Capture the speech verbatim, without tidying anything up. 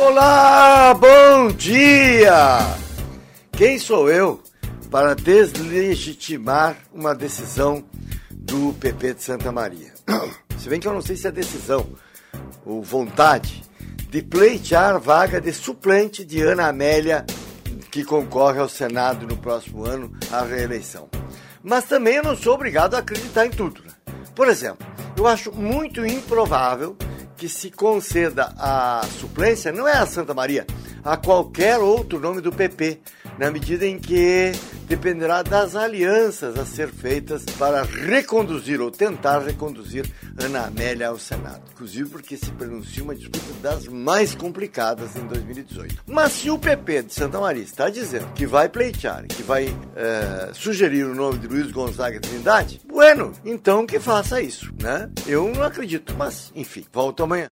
Olá, bom dia! Quem sou eu para deslegitimar uma decisão do P P de Santa Maria? Se bem que eu não sei se é decisão ou vontade de pleitear vaga de suplente de Ana Amélia, que concorre ao Senado no próximo ano à reeleição. Mas também eu não sou obrigado a acreditar em tudo, né? Por exemplo, eu acho muito improvável que se conceda a suplência, não é a Santa Maria, a qualquer outro nome do P P, na medida em que dependerá das alianças a ser feitas para reconduzir ou tentar reconduzir Ana Amélia ao Senado. Inclusive porque se pronuncia uma disputa das mais complicadas em dois mil e dezoito. Mas se o P P de Santa Maria está dizendo que vai pleitear, que vai é, sugerir o nome de Luiz Gonzaga Trindade, bueno, então que faça isso, né? Eu não acredito, mas enfim, volto amanhã.